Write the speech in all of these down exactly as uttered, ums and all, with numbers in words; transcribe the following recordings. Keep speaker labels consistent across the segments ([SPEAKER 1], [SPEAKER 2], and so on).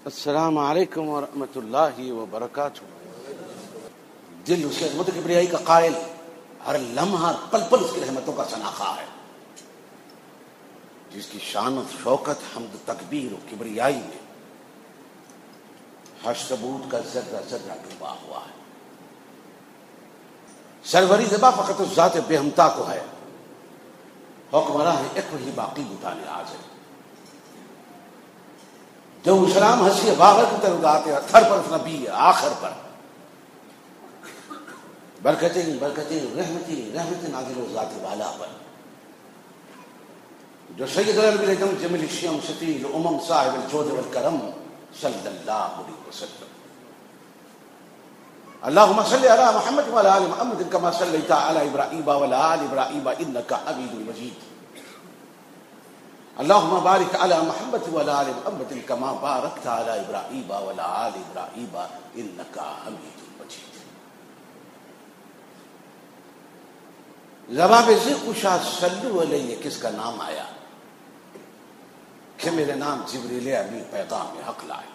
[SPEAKER 1] السلام علیکم ورحمۃ اللہ وبرکاتہ. دل اس کی عظمت و کبریائی کا قائل، ہر لمحہ ہر پل پل اس کی رحمتوں کا شناخہ ہے، جس کی شان و شوکت حمد و تکبیر و کبریائی میں ہر ثبوت کا ذرہ ذرہ ڈوبا ہوا ہے. سروری زبا فقط اس ذات بے ہمتا کو ہے، حکمراں ہے ایک وہی باقی بتانے آج ہے. جو اسلام ہنسی باغر کی طرف آتے ہیں، تھر پر نبی ہے، آخر پر برکتیں برکتیں رحمتی رحمت نازل و ذات والا پر، جو سید الانبیاء جمیل الشیم شفیع الامم صاحب الجود والکرم صلی اللہ علیہ وسلم. اللہم صلی علی محمد وعلی آل محمد کما صلیت علی ابراہیم وعلی آل ابراہیم انک حمید مجید. اللہم بارک علی محمد وعلی آل محمد کما بارکت علی ابراہیم وعلی آل ابراہیم انک حمید مجید. زبان پہ ذکر کشا صلو علیہ کس کا نام آیا کہ میرے نام جبریل امین پیغام حق لائے.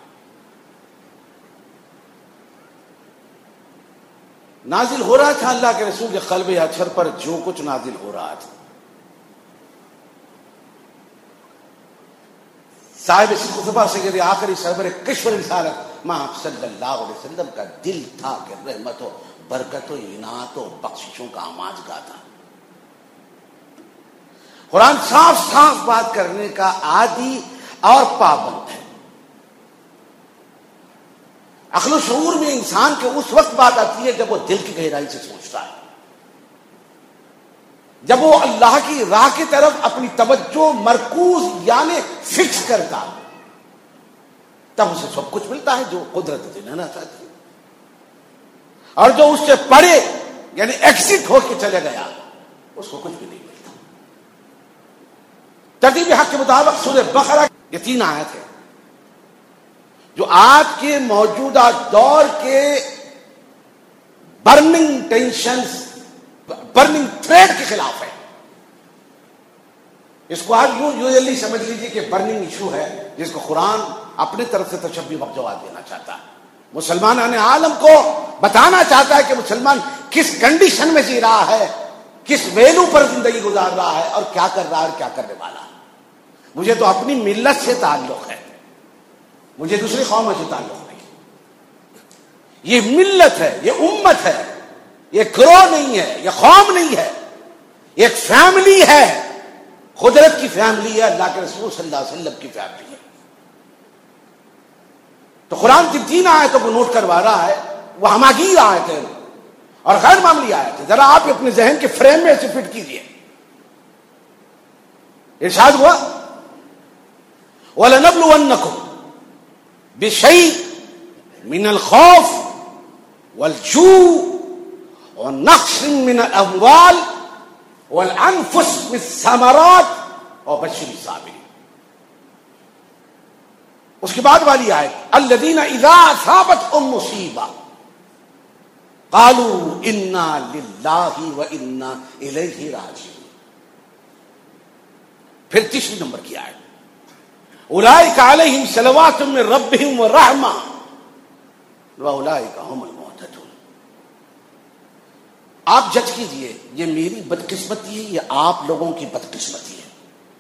[SPEAKER 1] نازل ہو رہا تھا اللہ کے رسول کے قلب اچھر پر جو کچھ نازل ہو رہا تھا. صاحب خطبہ سے آخری سربر کشور رسالت ماں صلی اللہ علیہ وسلم کا دل تھا کہ رحمت و برکت و عنایت و بخششوں کا آماج گا تھا. قرآن صاف صاف بات کرنے کا عادی اور پابند ہے. عقل و شعور میں انسان کے اس وقت بات آتی ہے جب وہ دل کی گہرائی سے سوچتا ہے، جب وہ اللہ کی راہ کی طرف اپنی توجہ مرکوز یعنی فکس کرتا، تب اسے سب کچھ ملتا ہے جو قدرت دینا چاہتی ہے. اور جو اس سے پڑے یعنی ایکسٹ ہو کے چلے گیا اس کو کچھ بھی نہیں ملتا. ترتیب حق کے مطابق سورہ بقرہ یہ تین آیت ہے جو آج کے موجودہ دور کے برننگ ٹینشنز برننگ تھریٹ کے خلاف ہے. اس کو آج یوں یوزلی سمجھ لیجیے کہ برننگ ایشو ہے جس کو قرآن اپنے طرف سے تشبیہ جواب دینا چاہتا ہے. مسلمان عالم کو بتانا چاہتا ہے کہ مسلمان کس کنڈیشن میں جی رہا ہے، کس ویلو پر زندگی گزار رہا ہے اور کیا کر رہا ہے اور کیا کرنے والا ہے. مجھے تو اپنی ملت سے تعلق ہے، مجھے دوسری قوموں سے تعلق نہیں. یہ ملت ہے، یہ امت ہے، یہ گروہ نہیں ہے، یہ قوم نہیں ہے، ایک فیملی ہے. قدرت کی فیملی ہے، اللہ کے رسول صلی اللہ علیہ وسلم کی فیملی ہے. تو قرآن کی تین آیتوں کو نوٹ کروا رہا ہے، وہ ہماگیر آیت ہے اور غیر معمولی آیت ہے. ذرا آپ اپنے ذہن کے فریم میں اسے فٹ کیجئے. ارشاد ہوا وَلَنَبْلُوَنَّكُمْ بِشَيْءٍ مِّنَ الْخَوْفِ وَالْجُوعِ وَنَقْصٍ مِّنَ الْأَمْوَالِ وَالْأَنفُسِ وَالثَّمَرَاتِ وَبَشِّرِ الصَّابِرِينَ. اس کے بعد والی آیت الَّذِينَ إِذَا أَصَابَتْهُم مُّصِيبَةٌ قَالُوا إِنَّا لِلَّهِ وَإِنَّا إِلَيْهِ رَاجِعُونَ. پھر تیسری نمبر کی آیت اولئک علیہم صلوات من ربہم ورحمہ واولئک هم المہتدون. آپ جج کیجئے یہ میری بدقسمتی ہے یا آپ لوگوں کی بدقسمتی ہے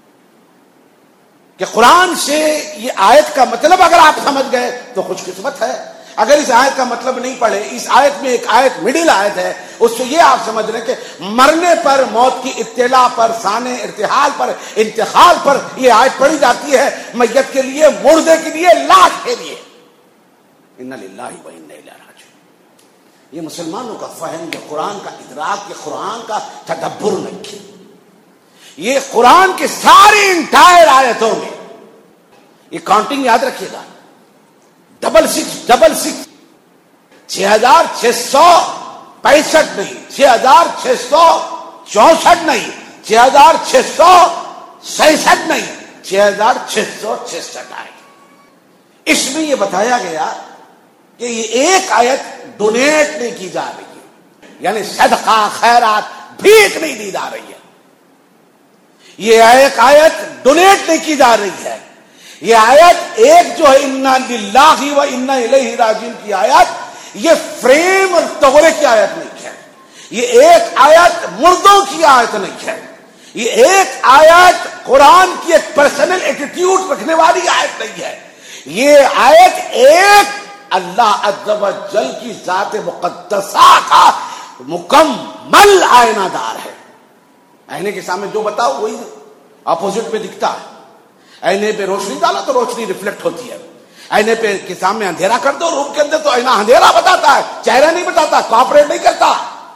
[SPEAKER 1] کہ قرآن سے یہ آیت کا مطلب اگر آپ سمجھ گئے تو خوش قسمت ہے. اگر اس آیت کا مطلب نہیں پڑھے، اس آیت میں ایک آیت مڈل آیت ہے، اس سے یہ آپ سمجھ رہے کہ مرنے پر، موت کی اطلاع پر، سانے ارتحال پر، انتقال پر یہ آیت پڑھی جاتی ہے میت کے لیے، مردے کے لیے، لاش کے لیے. انا للہ و انا الیہ راجعون. یہ مسلمانوں کا فہم، یہ قرآن کا ادراک، یہ قرآن کا تدبر نہیں. یہ قرآن کے سارے انٹائر آیتوں میں یہ کاؤنٹنگ یاد رکھیے گا، ڈبل سکس ڈبل سکس چھ ہزار چھ سو پینسٹھ نہیں، چھ ہزار چھ سو چونسٹھ نہیں، چھ ہزار چھ سو سینسٹھ نہیں، چھ ہزار چھ سو چھسٹھ آئے. اس میں یہ بتایا گیا کہ یہ ایک آیت ڈونیٹ نہیں کی جا رہی ہے، یعنی صدقہ خیرات بھیک نہیں دی جا رہی ہے. یہ ایک آیت ڈونیٹ نہیں کی جا رہی ہے، یہ آیت ایک جو ہے انا للہ و انا الیہ راجعون کی آیت، یہ فریم اور توڑے کی آیت نہیں ہے، یہ ایک آیت مردوں کی آیت نہیں ہے، یہ ایک آیت قرآن کی ایک پرسنل ایٹیٹیوڈ رکھنے والی آیت نہیں ہے، یہ آیت ایک اللہ عز و جل کی ذات مقدسہ کا مکمل آئینہ دار ہے۔ آئینے کے سامنے جو بتاؤ وہی اپوزٹ میں دکھتا ہے، آئینے پہ روشنی ڈالا تو روشنی ریفلیکٹ ہوتی ہے، آئینے پہ کے سامنے اندھیرا کر دو روم کے اندر تو آئینہ اندھیرا بتاتا ہے، چہرہ نہیں بتاتا، کوآپریٹ نہیں کرتا۔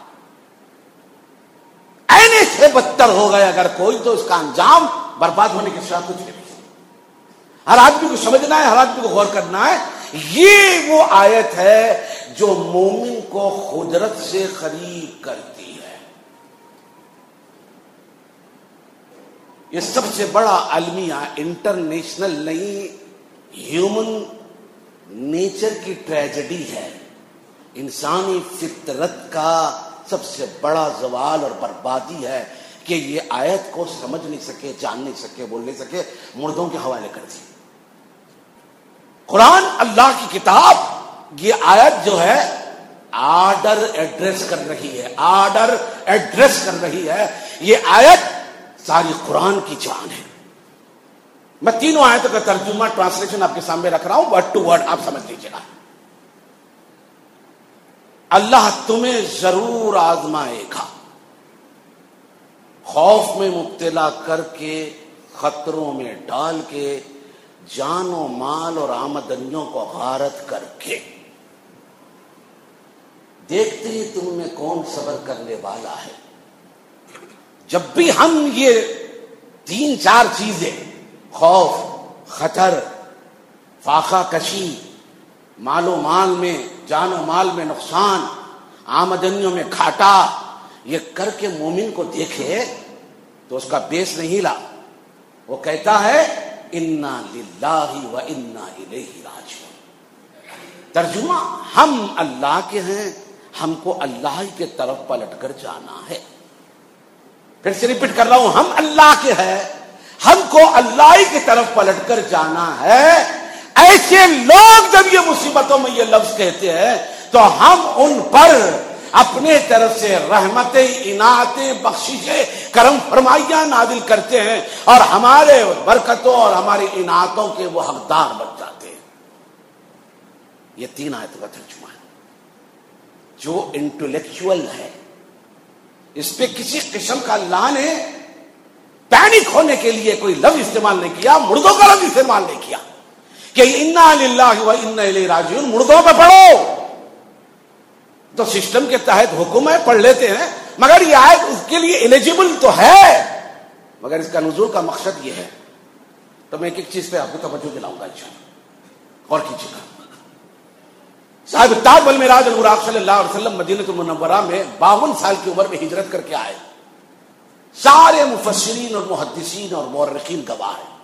[SPEAKER 1] آئینے سے بدتر ہو گئے اگر کوئی تو اس کا انجام برباد ہونے کے ساتھ کچھ نہیں۔ ہر آدمی کو سمجھنا ہے، ہر آدمی کو غور کرنا ہے، یہ وہ آیت ہے جو مومن کو قدرت سے قریب کرتی ہے۔ یہ سب سے بڑا المیہ انٹرنیشنل نہیں، ہیومن نیچر کی ٹریجڈی ہے، انسانی فطرت کا سب سے بڑا زوال اور بربادی ہے کہ یہ آیت کو سمجھ نہیں سکے، جان نہیں سکے، بول نہیں سکے، مردوں کے حوالے کر دی۔ قرآن اللہ کی کتاب، یہ آیت جو ہے آرڈر ایڈریس کر رہی ہے، آرڈر ایڈریس کر رہی ہے، یہ آیت ساری قرآن کی جان ہے۔ میں تینوں آیتوں کا ترجمہ ٹرانسلیشن آپ کے سامنے رکھ رہا ہوں، ورڈ ٹو ورڈ آپ سمجھ لیجیے گا۔ اللہ تمہیں ضرور آزمائے گا، خوف میں مبتلا کر کے، خطروں میں ڈال کے، جان و مال اور آمدنیوں کو غارت کر کے، دیکھتے ہی تم میں کون صبر کرنے والا ہے۔ جب بھی ہم یہ تین چار چیزیں، خوف، خطر، فاقہ کشی، مال و مال میں، جان و مال میں نقصان، آمدنیوں میں گھاٹا، یہ کر کے مومن کو دیکھے تو اس کا بیس نہیں ہلا، وہ کہتا ہے انا للہ و انا الیہ راجعون۔ ترجمہ، ہم اللہ کے ہیں، ہم کو اللہ ہی کے طرف پلٹ کر جانا ہے۔ پھر سے ریپیٹ کر رہا ہوں، ہم اللہ کے ہیں، ہم کو اللہ ہی کی طرف پلٹ کر جانا ہے۔ ایسے لوگ جب یہ مصیبتوں میں یہ لفظ کہتے ہیں تو ہم ان پر اپنے طرف سے رحمتیں، عنایتیں، بخششیں، کرم فرمائیاں نازل کرتے ہیں اور ہمارے برکتوں اور ہماری عنایتوں کے وہ حقدار بن جاتے ہیں۔ یہ تین آیتوں کا ترجمہ ہے۔ جو انٹلیکچوئل ہے، اس پہ کسی قسم کا اللہ نے پینک ہونے کے لیے کوئی لفظ استعمال نہیں کیا، مردوں کا لفظ استعمال نہیں کیا کہ انا للہ و انا الیہ راجعون، مردوں پہ پڑھو تو سسٹم کے تحت حکم ہے، پڑھ لیتے ہیں، مگر یہ آیت اس کے لیے ایلیجیبل تو ہے، مگر اس کا نزول کا مقصد یہ ہے۔ تو میں ایک ایک چیز پہ آپ کو توجہ دلاؤں گا انشاءاللہ، غور کیجیے گا۔ صاحب تاج والمعراج البراق صلی اللہ علیہ وسلم مدینہ المنورہ میں باون سال کی عمر میں ہجرت کر کے آئے، سارے مفسرین اور محدثین اور مورخین گواہ ہیں۔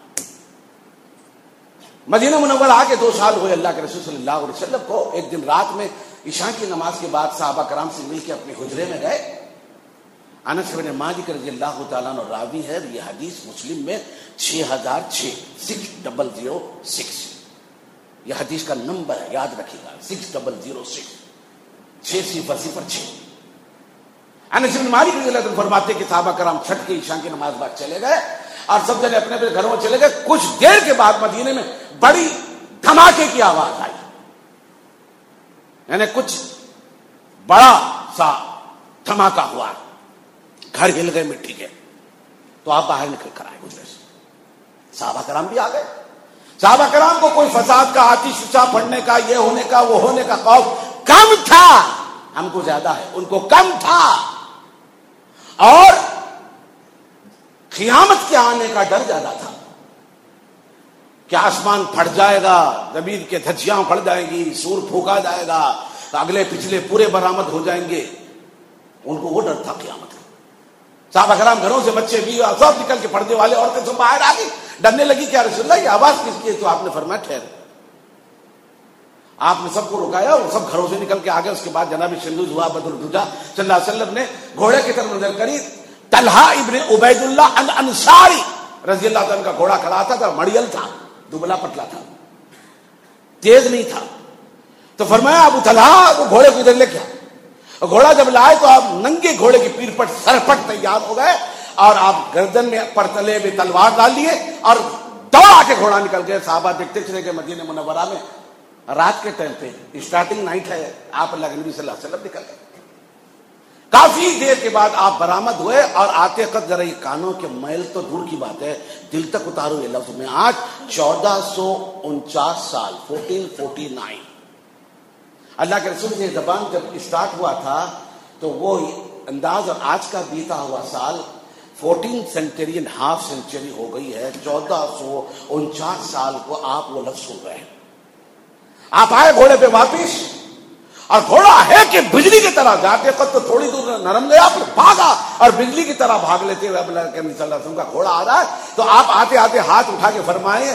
[SPEAKER 1] مدینہ منورہ آ کے دو سال ہوئے اللہ کے رسول صلی اللہ علیہ وسلم کو۔ ایک دن رات میں عشاء کی نماز کے بعد صحابہ کرام سے مل کے اپنے حجرے میں گئے۔ انس بن مالک رضی اللہ تعالیٰ عنہ راوی ہے، یہ حدیث مسلم میں چھ ہزار چھ سکس ڈبل زیرو سکس، یہ حدیث کا نمبر ہے، یاد رکھیے گا، سکس ڈبل زیرو سکس، چھ صفر صفر چھ۔ انس بن مالک رضی اللہ عنہ فرماتے کہ صحابہ کرام چھٹ کے عشاء کی نماز بعد چلے گئے اور سب جنے اپنے اپنے گھروں میں چلے گئے۔ کچھ دیر کے بعد مدینے میں بڑی دھماکے کی آواز آئی، یعنی کچھ بڑا سا دھماکہ ہوا، گھر ہل گئے مٹی کے۔ تو آپ باہر نکل کر آئے حجرے سے، صحابہ کرام بھی آ گئے۔ صحابہ کرام کو کوئی فساد کا، آتش فشاں پڑنے کا، یہ ہونے کا، وہ ہونے کا خوف کم تھا، ہم کو زیادہ ہے، ان کو کم تھا، اور قیامت کے آنے کا ڈر زیادہ تھا کہ آسمان پھٹ جائے گا، زمین کے دھجیاں پھٹ جائیں گی، سور پھونکا جائے گا، اگلے پچھلے پورے برآمد ہو جائیں گے، ان کو وہ ڈر تھا قیامت کا۔ صحابہ کرام گھروں سے بچے بھی سب نکل کے، پردے والے عورتیں سب باہر آ گئی، ڈرنے لگی کہ یا رسول اللہ یہ آواز کس کی ہے؟ تو آپ نے فرمایا ٹھہر۔ آپ نے سب کو رکایا اور سب گھروں سے نکل کے آ گئے۔ اس کے بعد جناب شندوز ہوا، بدر الدجا صلی اللہ علیہ وسلم نے گھوڑے کی طرف نظر کری، طلحہ ابن عبید اللہ الانصاری رضی اللہ عنہ کا گھوڑا کھڑا تھا، مڑیل تھا، دبلا پتلا تھا, تیز نہیں تھا. تو فرمایا ابو طلحہ وہ گھوڑے کو ادھر لے کے آؤ. گھوڑا جب لائے تو آپ ننگے گھوڑے کی پیر پر سرپٹ تیار ہو گئے اور آپ گردن میں پرتلے میں تلوار ڈال لیے اور دوڑا کے گھوڑا نکل گئے. صحابہ دیکھتے چلے گئے مدینہ منورہ میں رات کے ٹائم پہ اسٹارٹنگ نائٹ ہے, آپ اللہ کے نبی صلی اللہ علیہ وسلم نکل گئے. کافی دیر کے بعد آپ برآمد ہوئے اور آتے وقت ذرا یہ کانوں کے میل تو دور کی بات ہے, دل تک اتارو یہ لفظ میں. آج چودہ سو انچاس سال فورٹین فورٹی نائن اللہ کے رسول کی زبان جب اسٹارٹ ہوا تھا تو وہ انداز اور آج کا بیتا ہوا سال fourteen century and half century ہو گئی ہے. چودہ سو انچاس سال کو آپ وہ لفظ سن رہے ہیں. آپ آئے گھوڑے پہ واپس اور گھوڑا ہے کہ بجلی کی طرح جاتے وقت تو تھوڑی دور نرم گیا پھر بھاگا اور بجلی کی طرح بھاگ لیتے ہوئے اللہ کے نبی صلی اللہ علیہ وسلم کا گھوڑا آ رہا ہے تو آپ آتے آتے ہاتھ اٹھا کے فرمائے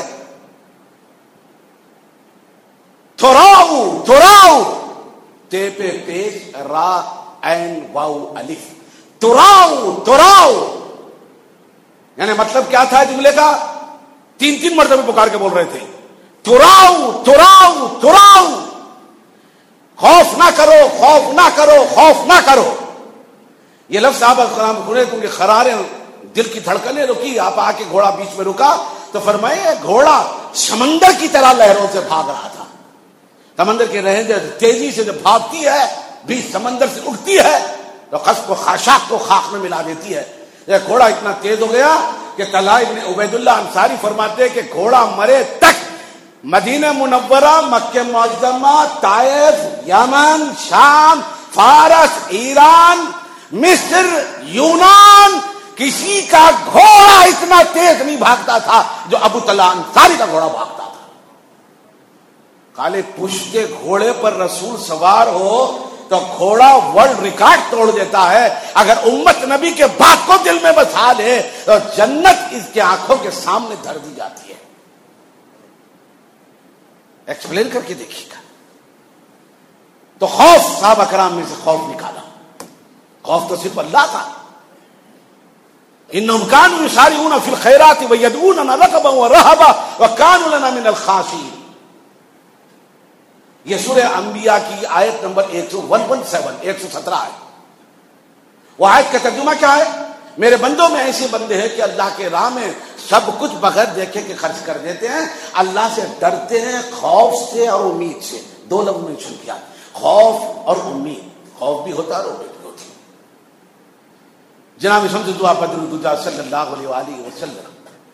[SPEAKER 1] تھوراؤ تھوراؤ تے پہ پیش را عین واو الف تھوراؤ تھوراؤ, یعنی مطلب کیا تھا جملے کا؟ تین تین مرتبہ پکار کے بول رہے تھے تھوراؤ تھوراؤ تھوراؤ, خوف نہ کرو خوف نہ کرو خوف نہ کرو. یہ لفظ صحابہ کرام سنے کیونکہ خرارے دل کی دھڑکنیں رکی. آپ آ کے گھوڑا بیچ میں رکا تو فرمائے گھوڑا سمندر کی طرح لہروں سے بھاگ رہا تھا. سمندر کی لہریں تیزی سے جب بھاگتی ہے بیچ سمندر سے اٹھتی ہے تو خشک کو خاشاک کو خاک میں ملا دیتی ہے. یہ گھوڑا اتنا تیز ہو گیا کہ طلحہ ابن عبید اللہ انصاری فرماتے کہ گھوڑا مرے تک مدینہ منورہ, مکہ معظمہ, طائف, یمن, شام, فارس, ایران, مصر, یونان, کسی کا گھوڑا اتنا تیز نہیں بھاگتا تھا جو ابو طلحہ انصاری کا گھوڑا بھاگتا تھا. کالے پشتے گھوڑے پر رسول سوار ہو تو گھوڑا ورلڈ ریکارڈ توڑ دیتا ہے. اگر امت نبی کے بات کو دل میں بسا لے تو جنت اس کے آنکھوں کے سامنے دھر دی جاتی ہے. ایکسپلین کر کے دیکھیے گا. تو خوف صحابہ کرام میں سے خوف نکالا. خوف تو صرف اللہ تھا. انہم کانوا یسارعون فی الخیرات ویدعوننا رغبا ورہبا وکانوا لنا من الخاشعین. یہ سورہ انبیاء کی آیت نمبر ایک سو سترہ ایک سو سترہ ہے. وہ آیت کا ترجمہ کیا ہے؟ میرے بندوں میں ایسے بندے ہیں کہ اللہ کے راہ میں سب کچھ بغیر دیکھے کہ خرچ کر دیتے ہیں. اللہ سے ڈرتے ہیں, خوف سے اور امید سے. دو لفظ مینشن کیا, خوف اور امید. خوف بھی ہوتا ہے اور امید بھی ہوتی ہے. جناب شمس الدوحہ بدر الدجا صلی اللہ علیہ وآلہ وسلم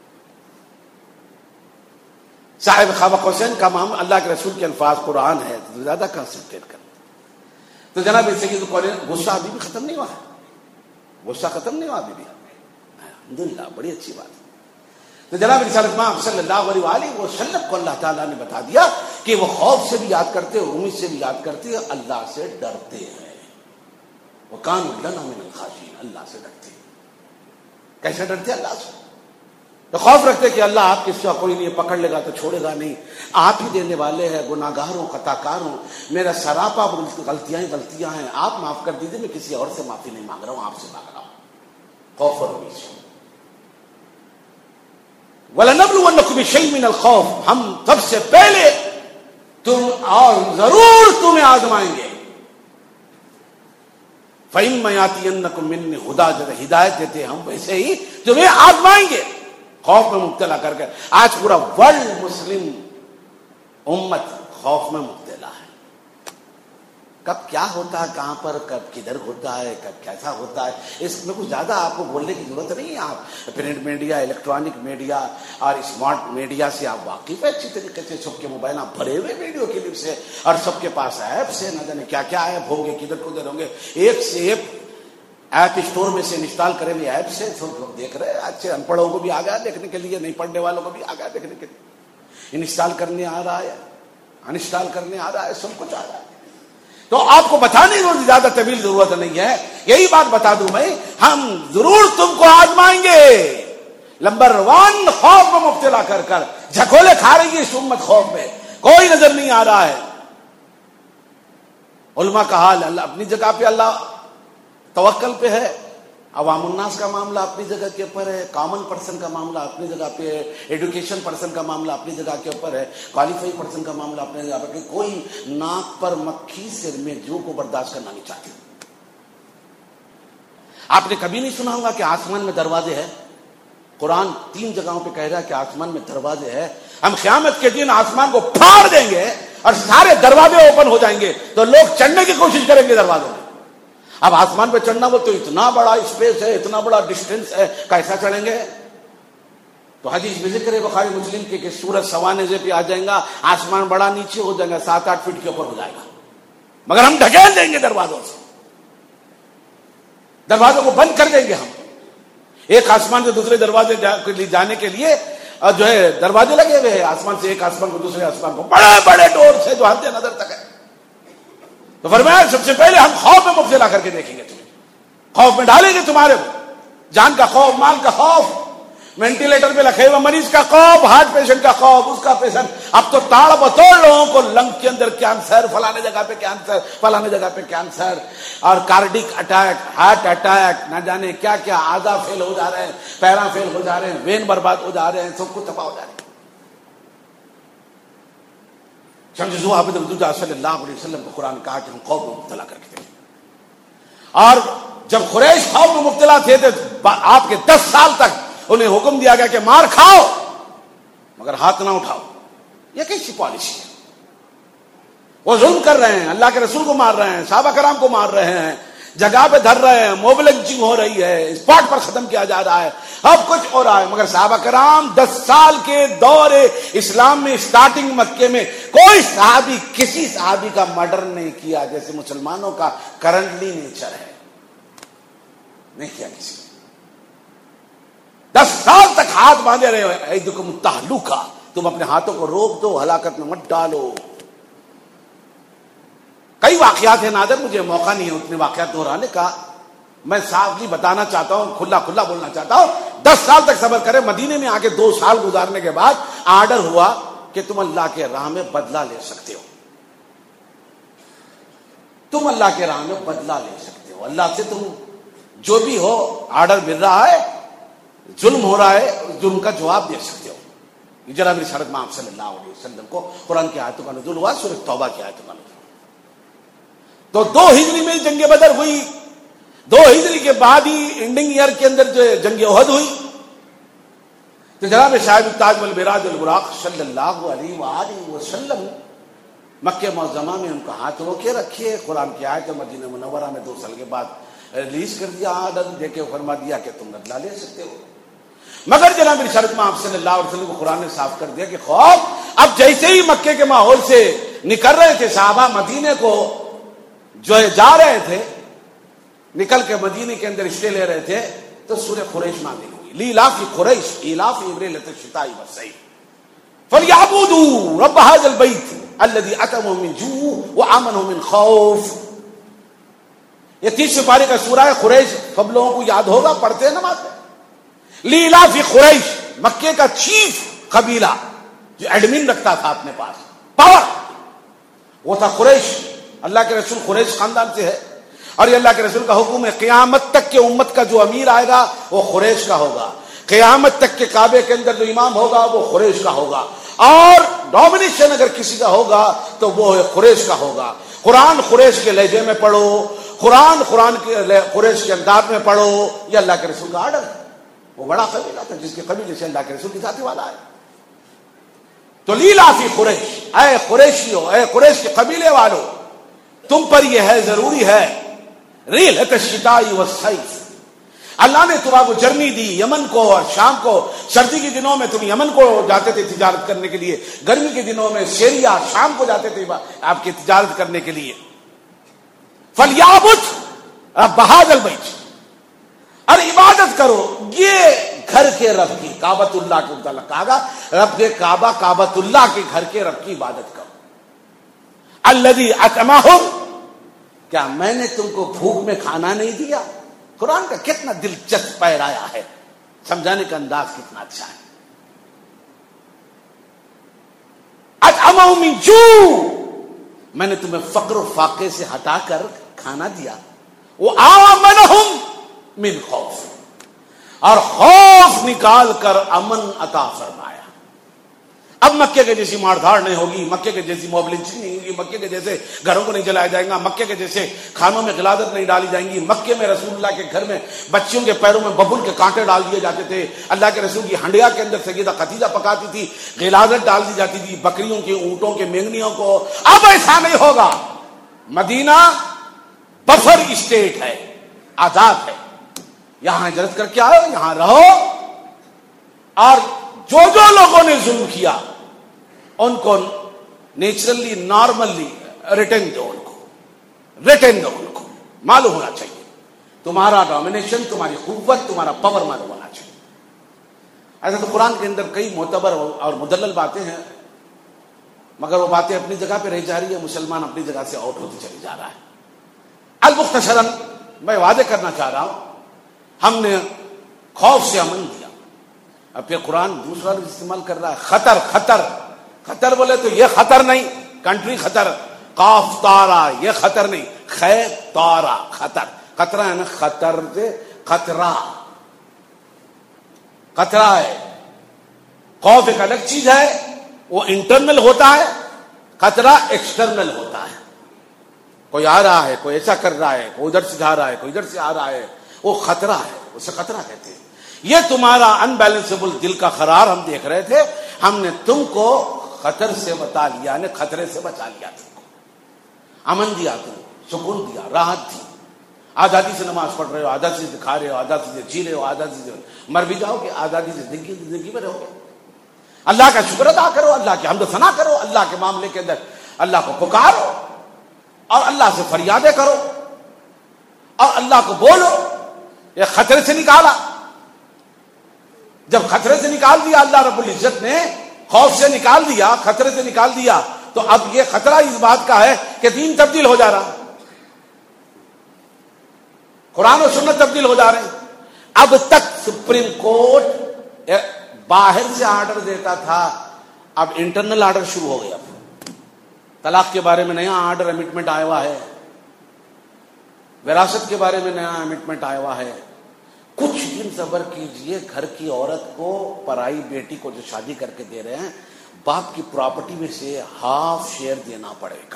[SPEAKER 1] صاحب خواب حسین کا معاملہ اللہ کے رسول کے الفاظ قرآن ہے تو زیادہ کنسنٹریٹ کر. تو جناب سید قولین غصہ ابھی بھی ختم نہیں ہوا ہے. غصہ ختم نہیں ہوا ابھی بھی, الحمدللہ, بڑی اچھی بات ہے. تو جناب رسالت مآب صلی اللہ علیہ وآلہ وسلم کو اللہ تعالیٰ نے بتا دیا کہ وہ خوف سے بھی یاد کرتے ہیں, امید سے بھی یاد کرتے ہیں, اللہ سے ڈرتے ہیں. وَكَانُوا لَنَا مِنَ الْخَاشِعِينَ, اللہ سے ڈرتے ہیں. کیسے ڈرتے ہیں؟ اللہ سے. تو خوف رکھتے کہ اللہ آپ کس کا کوئی نہیں پکڑ لے گا تو چھوڑے گا نہیں, آپ ہی دینے والے ہیں, گناہگار ہوں, خطا کار ہوں, میرا سراپا غلطیاں غلطیاں ہیں, آپ معاف کر دیجیے, میں کسی اور سے معافی نہیں مانگ رہا ہوں, آپ سے مانگ رہا ہوں. خوف اور امید سے. وَلَنَبْلُوَنَّكُم بِشَيْءٍ مِّنَ الْخَوْفِ, ہم سب سے پہلے تم اور ضرور تمہیں آزمائیں گے. فَإِمَّا يَأْتِيَنَّكُم مِّنِّي هُدًى, جب ہدایت دیتے ہم ویسے ہی تمہیں آزمائیں گے. خوف میں مبتلا کر کے آج پورا ورلڈ مسلم امت خوف میں مبتلا ہے. کب کیا ہوتا ہے, کہاں پر, کب کدھر ہوتا ہے, کب کیسا ہوتا ہے, اس میں کچھ زیادہ آپ کو بولنے کی ضرورت نہیں ہے. آپ پرنٹ میڈیا, الیکٹرانک میڈیا اور اسمارٹ میڈیا سے آپ واقف ہے اچھی طریقے سے. سب کے موبائل آپ بھرے ہوئے ویڈیو کلپ سے, اور سب کے پاس ایپس ہے, نہ جانے کیا کیا ایپ ہوں گے, کدھر کدھر ہوں گے. ایک سے ایپ ایپ اسٹور میں سے انسٹال کرے ہوئے ایپ سے سب لوگ دیکھ رہے ہیں. اچھے ان پڑھوں کو بھی آ گیا دیکھنے کے لیے, نہیں پڑھنے والوں کو بھی آ گیا دیکھنے کے لیے. انسٹال کرنے آ رہا ہے, انسٹال کرنے آ رہا ہے, سب کچھ آ رہا ہے. تو آپ کو بتانے کی زیادہ طویل ضرورت نہیں ہے. یہی بات بتا دوں میں, ہم ضرور تم کو آزمائیں گے. نمبر ون, خوف میں مبتلا کر کر جھکولے کھا رہی ہے اس امت خوف میں, کوئی نظر نہیں آ رہا ہے. علماء کا حال, اللہ اپنی جگہ پہ اللہ توکل پہ ہے, عوام الناس کا معاملہ اپنی جگہ کے اوپر ہے، کامن پرسن کا معاملہ اپنی جگہ پہ ہے، ایڈوکیشن پرسن کا معاملہ اپنی جگہ کے اوپر ہے، کوالیفائی پرسن کا معاملہ اپنی جگہ پر، کوئی ناک پر مکھی سر میں جو کو برداشت کرنا نہیں چاہتے۔ آپ نے کبھی نہیں سنا ہوگا کہ آسمان میں دروازے ہیں؟ قرآن تین جگہوں پہ کہہ رہا ہے کہ آسمان میں دروازے ہیں، ہم قیامت کے دن آسمان کو پھاڑ دیں گے اور سارے دروازے اوپن ہو جائیں گے تو لوگ چڑھنے کی کوشش کریں گے دروازوں میں۔ اب آسمان پہ چڑھنا وہ تو اتنا بڑا اسپیس ہے، اتنا بڑا ڈسٹینس ہے، کیسا چڑھیں گے؟ تو حدیث میں ذکر ہے بخاری مسلم کے کہ سورج سوانزے پہ آ جائے گا، آسمان بڑا نیچے ہو جائے گا، سات آٹھ فٹ کے اوپر ہو جائے گا، مگر ہم ڈھکیل دیں گے دروازوں سے، دروازوں کو بند کر دیں گے ہم۔ ایک آسمان سے دوسرے دروازے جانے کے لیے جو ہے دروازے لگے ہوئے ہیں، آسمان سے ایک آسمان کو دوسرے آسمان کو، بڑے بڑے ڈور سے جو حد نظر تک ہے۔ تو فرمایا سب سے پہلے ہم خوف میں مبتلا کر کے دیکھیں گے، تمہیں خوف میں ڈالیں گے، تمہارے جان کا خوف، مال کا خوف، وینٹیلیٹر پہ رکھے ہوئے مریض کا خوف، ہارٹ پیشنٹ کا خوف، اس کا پیشنٹ اب تو تاڑ بتوڑ لوگوں کو لنگ کے اندر کینسر، فلانے جگہ پہ کینسر، فلانے جگہ پہ کینسر، اور کارڈک اٹیک، ہارٹ اٹیک، نہ جانے کیا کیا، اعضاء فیل ہو جا رہے ہیں، پیراں فیل ہو جا رہے ہیں، وین برباد ہو جا رہے ہیں، سب کچھ تباہ ہو جا رہے ہیں۔ شمس عابد الدجا صلی اللہ علیہ وسلم کو قرآن کہا کہ ہم خوف میں مبتلا کر کے دیکھیں، اور جب قریش خوف میں مبتلا تھے تو آپ کے دس سال تک انہیں حکم دیا گیا کہ مار کھاؤ مگر ہاتھ نہ اٹھاؤ۔ یہ کیسی پالیسی ہے؟ وہ ظلم کر رہے ہیں، اللہ کے رسول کو مار رہے ہیں، صحابہ کرام کو مار رہے ہیں، جگہ پہ دھر رہے ہیں، موبلنچنگ ہو رہی ہے، اسپاٹ پر ختم کیا جا رہا ہے، اب کچھ ہو رہا ہے، مگر صحابہ کرام دس سال کے دور اسلام میں اسٹارٹنگ مکے میں کوئی صحابی کسی صحابی کا مرڈر نہیں کیا جیسے مسلمانوں کا کرنٹلی نیچر ہے، نہیں کیا کسی۔ دس سال تک ہاتھ باندھے رہے ہو، ایدکم التہلکہ، تم اپنے ہاتھوں کو روک دو، ہلاکت میں مت ڈالو۔ کئی واقعات ہیں نادر، مجھے موقع نہیں ہے اتنے واقعات دہرانے کا، میں صافلی بتانا چاہتا ہوں، کھلا کھلا بولنا چاہتا ہوں۔ دس سال تک صبر کرے، مدینے میں آ کے دو سال گزارنے کے بعد آرڈر ہوا کہ تم اللہ کے راہ میں بدلہ لے سکتے ہو، تم اللہ کے راہ میں بدلہ لے سکتے ہو، اللہ سے تم جو بھی ہو آرڈر مل رہا ہے، ظلم ہو رہا ہے، ظلم کا جواب دے سکتے ہو۔ یہ جناب رسالت مآب صلی اللہ علیہ وسلم کو قرآن کی آیتوں کا نزول ہوا، سورۃ توبہ کی آیتوں کا نزول۔ تو دو ہجری میں جنگ بدر ہوئی، دو ہجری کے بعد ہی انڈنگ ایئر کے اندر جو جنگ احد ہوئی، تو جناب صاحب تاج والبراج البراق صلی اللہ علیہ وآلہ وسلم مکہ معظمہ میں ان کا ہاتھ روکے رکھیے، قرآن کی آیت مدینہ منورہ میں دو سال کے بعد ریلیز کر دیا، آرڈر دے کے فرما دیا کہ تم بدلہ لے سکتے ہو۔ مگر جناب رسالت مآب صلی اللہ علیہ وسلم کو قرآن نے صاف کر دیا کہ خوف اب جیسے ہی مکے کے ماحول سے نکل رہے تھے، صحابہ مدینے کو جو جا رہے تھے، نکل کے مدینے کے اندر اسٹے لے رہے تھے، تو سورہ قریش نازل ہوئی، لیلاف قریش ایلاف رحلۃ الشتاء والصیف فلیعبدوا رب ھذا البیت الذی اطعمهم من جوع وآمنهم من خوف۔ یہ تیسرے پارے کا سورہ ہے قریش، سب لوگوں کو یاد ہوگا، پڑھتے ہیں نماز میں۔ لیلاف قریش، مکے کا چیف قبیلہ جو ایڈمن رکھتا تھا اپنے پاس، پاور، وہ تھا قریش۔ اللہ کے رسول قریش خاندان سے ہے، اور یہ اللہ کے رسول کا حکم ہے قیامت تک کے امت کا جو امیر آئے گا وہ قریش کا ہوگا، قیامت تک کے کعبے کے اندر جو امام ہوگا وہ قریش کا ہوگا، اور ڈومینیشن اگر کسی کا ہوگا تو وہ قریش کا ہوگا۔ قرآن قریش کے لہجے میں پڑھو، قرآن قرآن کے قریش کے انداز میں پڑھو، یہ اللہ کے رسول کا آرڈر ہے۔ وہ بڑا قبیلہ تھا جس کے قبیلے سے اللہ کے رسول کی ذاتی والا ہے۔ تو لیلاف قریش، اے قریشیو، اے قریش کے قبیلے والو، تم پر یہ ہے، ضروری ہے، رحلۃ الشتاء والصیف، اللہ نے تمہیں کو جرنی دی یمن کو اور شام کو۔ سردی کے دنوں میں تم یمن کو جاتے تھے تجارت کرنے کے لیے، گرمی کے دنوں میں سیریا شام کو جاتے تھے آپ کی تجارت کرنے کے لیے۔ فلیعبد رب ھذا البیت، اور عبادت کرو یہ گھر کے رب کی، کعبۃ اللہ کے متعلق کہا گا، رب کے کعبہ کعبۃ اللہ کے گھر کے رب کی عبادت کرو۔ الذی اطعمہم، کیا میں نے تم کو بھوک میں کھانا نہیں دیا؟ قرآن کا کتنا دلچسپ پیرایا ہے، سمجھانے کا انداز کتنا اچھا ہے۔ اطعمہم من جوع، میں نے تمہیں فقر و فاقے سے ہٹا کر کھانا دیا۔ وہ آمنہم من خوف، اور خوف نکال کر امن عطا فرمایا۔ اب مکے کے جیسی مار دھاڑ نہیں ہوگی، مکے کے جیسی موب لنچنگ نہیں ہوگی، مکے کے جیسے گھروں کو نہیں جلایا جائے گا، مکے کے جیسے کھانوں میں غلاظت نہیں ڈالی جائیں گی۔ مکے میں رسول اللہ کے گھر میں بچیوں کے پیروں میں ببول کے کانٹے ڈال دیے جاتے تھے، اللہ کے رسول کی ہنڈیا کے اندر سیدہ خدیجہ پکاتی تھی، غلاظت ڈال دی جاتی تھی بکریوں کے، اونٹوں کے، مینگنیوں کو۔ اب ایسا نہیں ہوگا۔ مدینہ بفر اسٹیٹ ہے، آزاد ہے، یہاں ہجرت کر کے آؤ، یہاں رہو، اور جو جو لوگوں نے ظلم کیا ان کو نیچرلی نارملی ریٹرن دو، ان کو ریٹرن دو، ان کو معلوم ہونا چاہیے تمہارا ڈومینیشن، تمہاری قوت، تمہارا پاور معلوم ہونا چاہیے۔ ایسا تو قرآن کے اندر کئی معتبر اور مدلل باتیں ہیں، مگر وہ باتیں اپنی جگہ پہ رہ جا رہی ہے، مسلمان اپنی جگہ سے آؤٹ ہوتے چلے جا رہا ہے۔ المختصراً میں واضح کرنا چاہ رہا ہوں، ہم نے خوف سے امن دیا، اب پھر قرآن دوسرا لفظ استعمال کر رہا ہے، خطر۔ خطر خطر بولے تو یہ خطر نہیں، کنٹری خطر، قاف تارا یہ خطر نہیں، خے تارا خطر، خطرہ ہے نا، خطر سے خطرہ، خطرہ ہے۔ خوف ایک الگ چیز ہے، وہ انٹرنل ہوتا ہے، خطرہ ایکسٹرنل ہوتا ہے۔ کوئی آ رہا ہے، کوئی ایسا کر رہا ہے، کوئی ادھر سے جا رہا ہے، کوئی ادھر سے آ رہا ہے، وہ خطرہ ہے، اسے خطرہ کہتے ہیں۔ یہ تمہارا انبیلنسیبل دل کا قرار ہم دیکھ رہے تھے، ہم نے تم کو خطر سے بتا لیا، نے خطرے سے بچا لیا، تم کو امن دیا، تم سکون دیا، راحت دی، آزادی سے نماز پڑھ رہے ہو، آزادی سے کھا رہے ہو، آزادی سے جی رہے ہو، آزادی سے مر بھی جاؤ گے، آزادی سے زندگی زندگی میں رہو گے۔ اللہ کا شکر ادا کرو، اللہ کی حمد و ثنا کرو، اللہ کے معاملے کے اندر اللہ کو پکارو اور اللہ سے فریادیں کرو اور اللہ کو بولو۔ یہ خطرے سے نکالا، جب خطرے سے نکال دیا اللہ رب العزت نے، خوف سے نکال دیا، خطرے سے نکال دیا، تو اب یہ خطرہ اس بات کا ہے کہ دین تبدیل ہو جا رہا، قرآن و سنت تبدیل ہو جا رہے ہیں۔ اب تک سپریم کورٹ باہر سے آرڈر دیتا تھا، اب انٹرنل آرڈر شروع ہو گیا۔ طلاق کے بارے میں نیا آرڈر امٹمنٹ آیا ہوا ہے، وراثت کے بارے میں نیا امٹمنٹ آیا ہوا ہے۔ کچھ دن صبر کیجئے، گھر کی عورت کو، پرائی بیٹی کو جو شادی کر کے دے رہے ہیں، باپ کی پراپرٹی میں سے ہاف شیئر دینا پڑے گا۔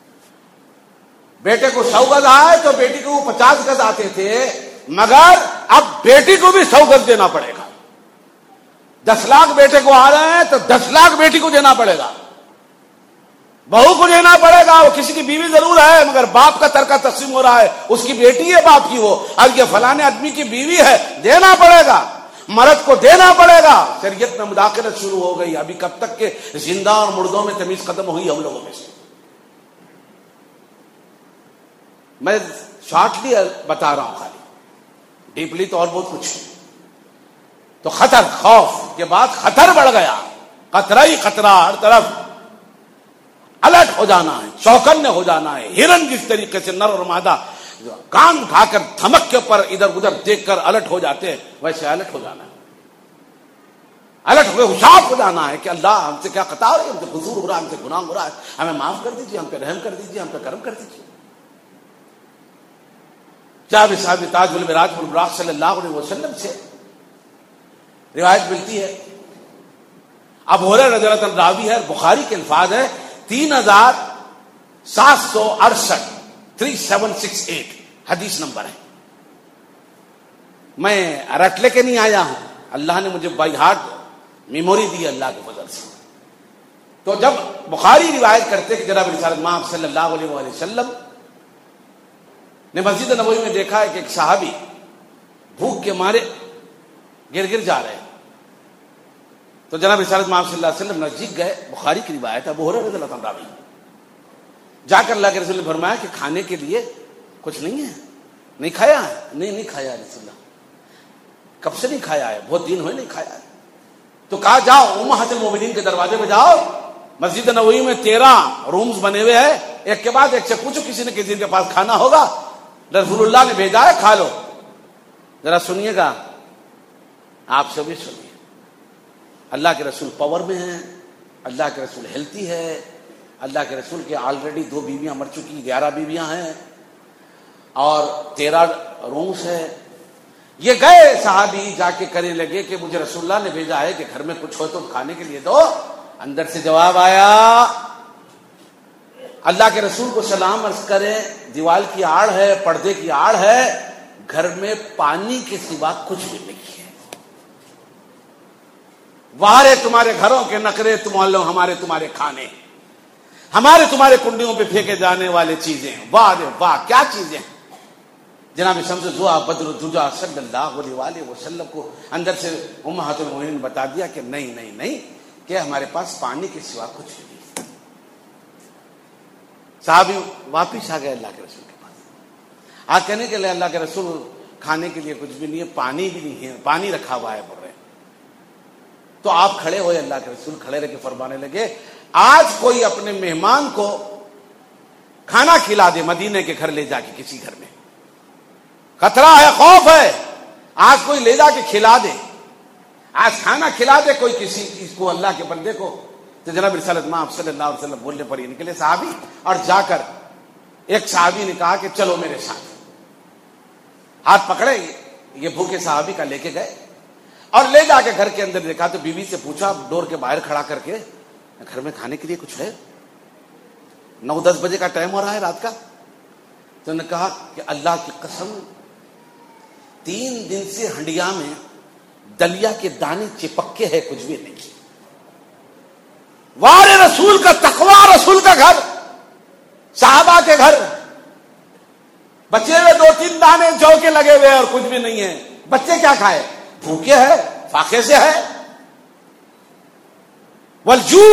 [SPEAKER 1] بیٹے کو سو گز آئے تو بیٹی کو پچاس گز آتے تھے، مگر اب بیٹی کو بھی سو گز دینا پڑے گا۔ دس لاکھ بیٹے کو آ رہے ہیں تو دس لاکھ بیٹی کو دینا پڑے گا، بہو کو دینا پڑے گا۔ وہ کسی کی بیوی ضرور ہے، مگر باپ کا ترکہ تقسیم ہو رہا ہے، اس کی بیٹی ہے باپ کی، وہ اب یہ فلانے آدمی کی بیوی ہے، دینا پڑے گا، مرد کو دینا پڑے گا۔ شریعت میں مداخلت شروع ہو گئی۔ ابھی کب تک کہ زندہ اور مردوں میں تمیز ختم ہوئی ہم لوگوں میں سے۔ میں شارٹلی بتا رہا ہوں، خالی ڈیپلی تو اور بہت کچھ ہے۔ تو خطر، خوف کے بعد خطر بڑھ گیا، خطرہ ہی خطرہ، ہر طرف الرٹ ہو جانا ہے، چوکن ہو جانا ہے۔ ہرن جس طریقے سے نر اور مادہ کان اٹھا کر دھمک کے پر ادھر ادھر دیکھ کر الرٹ ہو جاتے ہیں، ویسے الرٹ ہو جانا ہے، الرٹ ہو ہوشیار ہو جانا ہے کہ اللہ ہم سے کیا خطا ہو رہی ہے، ہم سے قصور ہو رہا ہے، ہم سے گناہ ہو رہا ہے، ہمیں معاف کر دیجیے، ہم پہ رحم کر دیجیے، ہم پہ کرم کر دیجیے۔ جناب صاحب تاج البراج البراق صلی اللہ علیہ وسلم سے روایت ملتی ہے، ابو ہریرہ رضی اللہ عنہ راوی ہے، بخاری کے الفاظ ہے تین ہزار سات سو اڑسٹھ تھری سیون سکس ایٹ حدیث نمبر ہے۔ میں رٹ لے کے نہیں آیا ہوں، اللہ نے مجھے بائی ہارٹ میموری دی اللہ کے فضل سے۔ تو جب بخاری روایت کرتے کہ جناب رسالت مآب صلی اللہ علیہ وآلہ وسلم نے مسجد نبوی میں دیکھا ہے کہ ایک صحابی بھوک کے مارے گر گر جا رہے ہیں، تو جناب رسالت مآب صلی اللہ علیہ وسلم نزدیک گئے، بخاری کی روایت ہے، ابو ہریرہ رضی اللہ عنہ راوی، جا کر اللہ کے رسول نے فرمایا کہ کھانے کے لیے کچھ نہیں ہے، نہیں کھایا ہے؟ نہیں نہیں کھایا رسول اللہ، کب سے نہیں کھایا ہے؟ بہت دن ہوئے نہیں کھایا ہے۔ تو کہا جاؤ امہات المومنین کے دروازے پہ جاؤ، مسجد نبوی میں تیرہ رومز بنے ہوئے ہیں، ایک کے بعد ایک سے پوچھو کسی نے کسی کے پاس کھانا ہوگا، رسول اللہ نے بھیجا ہے، کھا لو۔ ذرا سنیے گا، آپ سے بھی سنیے، اللہ کے رسول پاور میں ہیں، اللہ کے رسول ہیلتھی ہے، اللہ کے رسول کے آلریڈی دو بیویاں مر چکی، گیارہ بیویاں ہیں اور تیرہ رومس ہے، یہ گئے صحابی جا کے کرنے لگے کہ مجھے رسول اللہ نے بھیجا ہے کہ گھر میں کچھ ہو تو کھانے کے لیے دو. اندر سے جواب آیا اللہ کے رسول کو سلام عرض کریں, دیوال کی آڑ ہے, پردے کی آڑ ہے, گھر میں پانی کے سوا کچھ بھی نہیں ہے. وارے تمہارے گھروں کے نخرے, تم لو ہمارے تمہارے کھانے, ہمارے تمہارے کنڈیوں پہ پھینکے جانے والے چیزیں. واہ رے واہ کیا چیزیں. جناب شمس زوا بدر الدجا صلی اللہ علیہ وسلم کو اندر سے امہات المؤمنین بتا دیا کہ نہیں نہیں نہیں کہ ہمارے پاس پانی کے سوا کچھ نہیں. صحابی واپس آ گئے اللہ کے رسول کے پاس. آ کہنے کے لیے اللہ کے رسول کھانے کے لیے کچھ بھی نہیں ہے, پانی بھی نہیں ہے, پانی رکھا ہوا ہے بول رہے. تو آپ کھڑے ہوئے, اللہ کے رسول کھڑے رہ کے فرمانے لگے آج کوئی اپنے مہمان کو کھانا کھلا دے, مدینے کے گھر لے جا کے کسی گھر میں, خطرہ ہے, خوف ہے, آج کوئی لے جا کے کھلا دے, آج کھانا کھلا دے کوئی کسی اس کو, اللہ کے بندے کو. تو جناب رسالت مآب صلی اللہ علیہ وسلم بولنے پر یہ نکلے صحابی, اور جا کر ایک صحابی نے کہا کہ چلو میرے ساتھ. ہاتھ پکڑے, یہ بھوکے صحابی کا لے کے گئے اور لے جا کے گھر کے اندر دیکھا تو بیوی سے پوچھا ڈور کے باہر کھڑا کر کے, گھر میں کھانے کے لیے کچھ ہے؟ نو دس بجے کا ٹائم ہو رہا ہے رات کا. تو نے کہا کہ اللہ کی قسم تین دن سے ہنڈیا میں دلیا کے دانے چپکے ہیں, کچھ بھی نہیں. وارے رسول کا تقوی, رسول کا گھر, صحابہ کے گھر, بچے ہوئے دو تین دانے جو کے لگے ہوئے اور کچھ بھی نہیں ہے. بچے کیا کھائے, بھوکے ہے, فاقے سے ہے. والجو,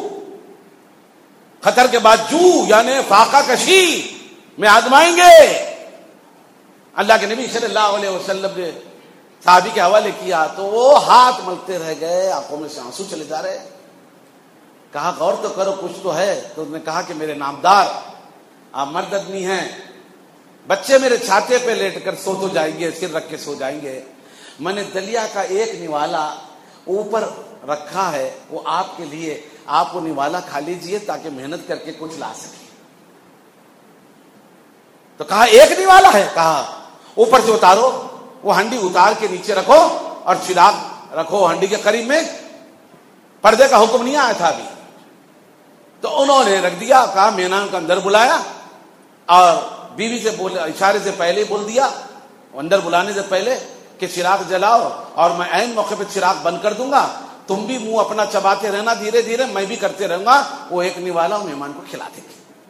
[SPEAKER 1] خطر کے بعد جو یعنی فاقہ کشی میں آزمائیں گے. اللہ کے نبی صلی اللہ علیہ وسلم نے صحابی کے حوالے کیا تو وہ ہاتھ ملتے رہ گئے, آنکھوں میں سے آنسو چلے جا رہے. کہا غور تو کرو کچھ تو ہے. تو انہوں نے کہا کہ میرے نامدار آپ مرد آدمی ہیں, بچے میرے چھاتے پہ لیٹ کر سو تو جائیں گے, سر رکھ کے سو جائیں گے, میں نے دلیا کا ایک نوالا اوپر رکھا ہے, وہ آپ کے لیے, آپ وہ نوالا کھا لیجئے تاکہ محنت کر کے کچھ لا سکے. تو کہا ایک نوالا ہے, کہا اوپر سے اتارو, وہ ہنڈی اتار کے نیچے رکھو اور چراغ رکھو ہنڈی کے قریب میں. پردے کا حکم نہیں آیا تھا ابھی. تو انہوں نے رکھ دیا. کہا مہمان کو اندر بلایا اور بیوی سے بول, اشارے سے پہلے بول دیا اندر بلانے سے پہلے کہ چراغ جلاؤ, اور میں عین موقع پہ چراغ بند کر دوں گا, تم بھی منہ اپنا چباتے رہنا دھیرے دھیرے, میں بھی کرتے رہوں گا. وہ ایک نوالا مہمان کو کھلا دیں گے,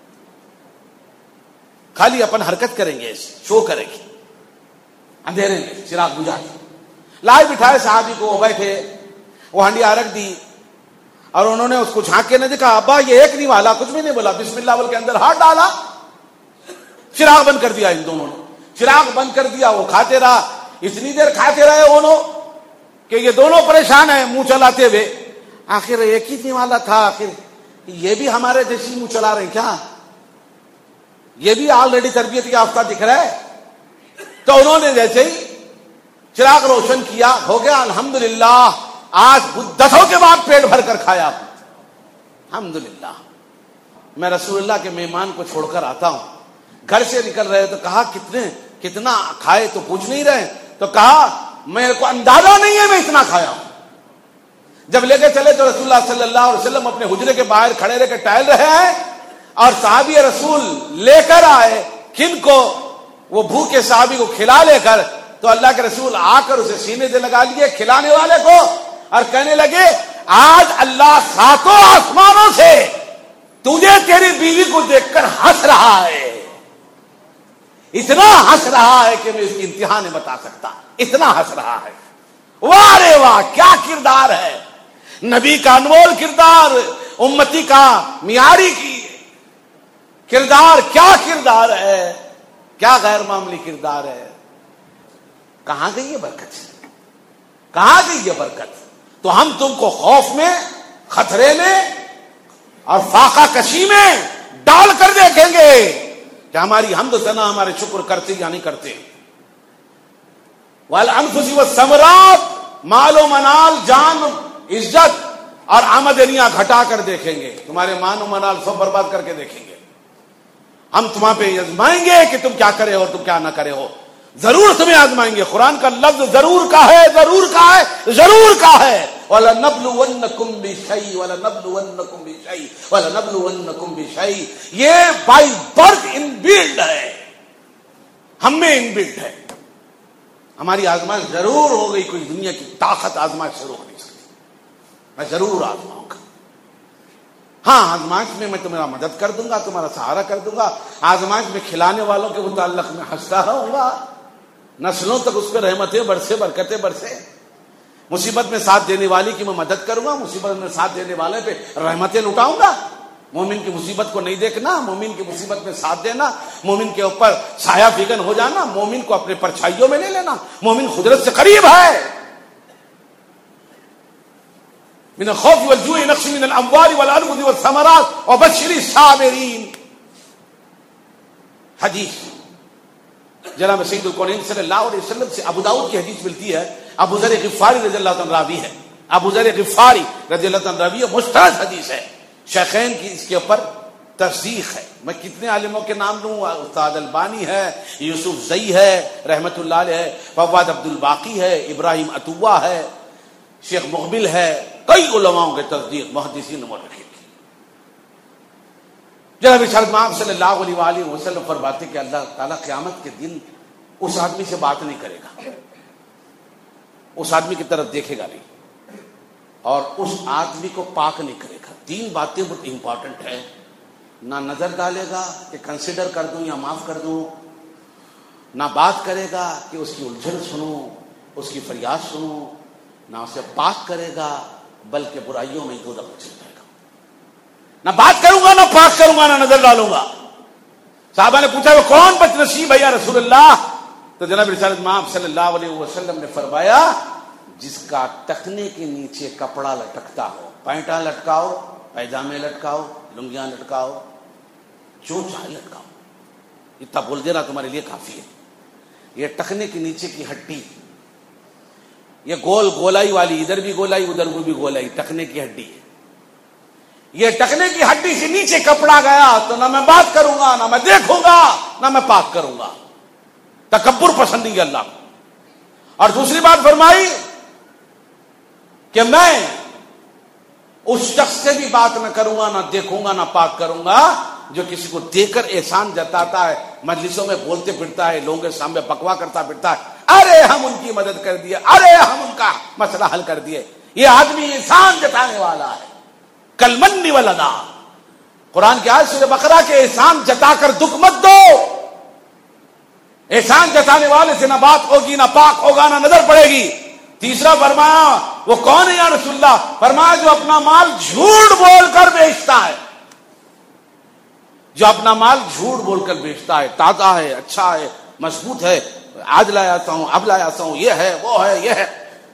[SPEAKER 1] خالی اپن حرکت کریں گے, شو کریں گے اندھیرے میں, چراغ بجھا کے لائے بٹھائے صحابی کو, وہ بیٹھے, وہ ہنڈیا رکھ دی اور انہوں نے اس کو جھانک کے نے دیکھا ابا یہ ایک نہیں والا, کچھ بھی نہیں بولا, بسم اللہ بول کے اندر ہاتھ ڈالا, چراغ بند کر دیا. ان دونوں نے چراغ بند کر دیا. وہ کھاتے رہا, اتنی دیر کھاتے رہے انہوں کہ یہ دونوں پریشان ہیں منہ چلاتے ہوئے. آخر ایک ہی نہیں والا تھا, آخر یہ بھی ہمارے جیسی منہ چلا رہے ہیں کیا, یہ بھی آلریڈی تربیت یافتہ دکھ رہا ہے. تو انہوں نے جیسے ہی چراغ روشن کیا, ہو گیا الحمدللہ, آج مدتوں کے بعد پیٹ بھر کر کھایا الحمدللہ. میں رسول اللہ کے مہمان کو چھوڑ کر آتا ہوں. گھر سے نکل رہے تو کہا کتنے کتنا کھائے, تو پوچھ نہیں رہے. تو کہا میرے کو اندازہ نہیں ہے میں اتنا کھایا ہوں. جب لے کے چلے تو رسول اللہ صلی اللہ علیہ وسلم اپنے حجرے کے باہر کھڑے رہ کے ٹہل رہے ہیں, اور صحابی رسول لے کر آئے کن کو, وہ بھوکے صحابی کو کھلا لے کر. تو اللہ کے رسول آ کر اسے سینے سے لگا لیے کھلانے والے کو, اور کہنے لگے آج اللہ ساتوں آسمانوں سے تجھے تیری بیوی کو دیکھ کر ہنس رہا ہے, اتنا ہنس رہا ہے کہ میں اس کی انتہا نہیں بتا سکتا, اتنا ہنس رہا ہے. واہ رے واہ کیا کردار ہے, نبی کا انمول کردار, امتی کا معیاری کی کردار, کیا کردار ہے, کیا غیر معمولی کردار ہے. کہاں گئی یہ برکت, کہاں گئی یہ برکت. تو ہم تم کو خوف میں, خطرے میں اور فاقہ کشی میں ڈال کر دیکھیں گے کہ ہماری حمد و ثنا, ہمارے شکر کرتے یا نہیں کرتے. والانفس والثمرات, مال و منال, جان, عزت اور آمدنیاں گھٹا کر دیکھیں گے, تمہارے مان و منال سب برباد کر کے دیکھیں گے. ہم تمہاں پہ آزمائیں گے کہ تم کیا کرے ہو, تم کیا نہ کرے ہو. ضرور تمہیں آزمائیں گے. قرآن کا لفظ ضرور کا ہے, ضرور کا ہے, ضرور کا ہے. وَلَنَبْلُوَنَّكُمْ بِشَيْءٍ وَلَنَبْلُوَنَّكُمْ بِشَيْءٍ وَلَنَبْلُوَنَّكُمْ بِشَيْءٍ. یہ بائی برتھ ان بلڈ ہے, ہم میں ان بلڈ ہے. ہماری آزمائش ضرور ہو گئی. کوئی دنیا کی طاقت آزمائش شروع ہو نہیں سکتی. میں ضرور آزماؤں گا. ہاں, آزمائش میں میں تمہارا مدد کر دوں گا, تمہارا سہارا کر دوں گا. آزمائش میں کھلانے والوں کے متعلق میں ہنستا رہوں گا. نسلوں تک اس پہ رحمتیں برسے, برکتیں برسے. مصیبت میں ساتھ دینے والی کی میں مدد کروں گا, مصیبت میں ساتھ دینے والے پہ رحمتیں لٹاؤں گا. مومن کی مصیبت کو نہیں دیکھنا, مومن کی مصیبت میں ساتھ دینا, مومن کے اوپر سایہ فگن ہو جانا, مومن کو اپنے پرچھائیوں میں لے لینا. مومن قدرت سے قریب ہے. من الخوف والجوع نقص من الاموال والانفس والثمرات وبشر الصابرین. حدیث جناب سید الکونین صلی اللہ علیہ وسلم سے ابو داؤد کی حدیث ملتی ہے. ابو ذر غفاری رضی اللہ عنہ راوی ہے. ابو ذر غفاری رضی اللہ عنہ راوی ہے. مستند حدیث ہے. شیخین کی اس کے اوپر تصدیق ہے. میں کتنے عالموں کے نام لوں. استاد البانی ہے, یوسف زئی ہے رحمت اللہ علیہ ہے, فواد عبد الباقی ہے, ابراہیم عطوہ ہے, شیخ مقبل ہے. کئی علماؤں کے تصدیق محدثین نے رکھی تھی. جناب ارشاد آپ صلی اللہ علیہ وآلہ وسلم فرماتے کہ اللہ تعالیٰ قیامت کے دن اس آدمی سے بات نہیں کرے گا, اس آدمی کی طرف دیکھے گا نہیں, اور اس آدمی کو پاک نہیں کرے گا. تین باتیں بہت امپورٹنٹ ہیں. نہ نظر ڈالے گا کہ کنسیڈر کر دوں یا معاف کر دوں, نہ بات کرے گا کہ اس کی الجھن سنوں, اس کی فریاد سنوں, نہ اسے پاک کرے گا بلکہ برائیوں میں دو دفعہ چل جائے گا. نہ بات کروں گا, نہ پاک کروں گا, نہ نظر ڈالوں گا. صحابہ نے پوچھا وہ کون بد نصیب ہے یا رسول اللہ؟ تو جناب رسالت مآب صلی اللہ علیہ وسلم نے فرمایا جس کا ٹخنے کے نیچے کپڑا لٹکتا ہو, پینٹاں لٹکاؤ, پیجامے لٹکاؤ, لنگیاں لٹکاؤ, جو چاہے لٹکاؤ, اتنا بول دینا تمہارے لیے کافی ہے. یہ ٹخنے کے نیچے کی ہڈی, یہ گول گولائی والی, ادھر بھی گولائی ادھر بھی گولائی, ٹخنے کی ہڈی ہے. یہ ٹخنے کی ہڈی سے نیچے کپڑا گیا تو نہ میں بات کروں گا, نہ میں دیکھوں گا, نہ میں پاک کروں گا. تکبر پسند نہیں ہے اللہ کو. اور دوسری بات فرمائی کہ میں اس شخص سے بھی بات نہ کروں گا, نہ دیکھوں گا, نہ پاک کروں گا جو کسی کو دیکھ کر احسان جتاتا ہے, مجلسوں میں بولتے پھرتا ہے, لوگوں کے سامنے بکوا کرتا پھرتا ہے, ارے ہم ان کی مدد کر دیے, ارے ہم ان کا مسئلہ حل کر دیے. یہ آدمی احسان جتانے والا ہے. کل من ولدا, قرآن کی آیت سورہ بقرہ کے احسان جتا کر دکھ مت دو. احسان جتانے والے سے نہ بات ہوگی, نہ پاک ہوگا, نہ نظر پڑے گی. تیسرا فرمایا وہ کون ہے یا رسول اللہ؟ فرمایا جو اپنا مال جھوٹ بول کر بیچتا ہے, جو اپنا مال جھوٹ بول کر بیچتا ہے, تازہ ہے, اچھا ہے, مضبوط ہے, آج لایا تھا ہوں, اب لایا تھا ہوں, یہ ہے, وہ ہے, یہ ہے.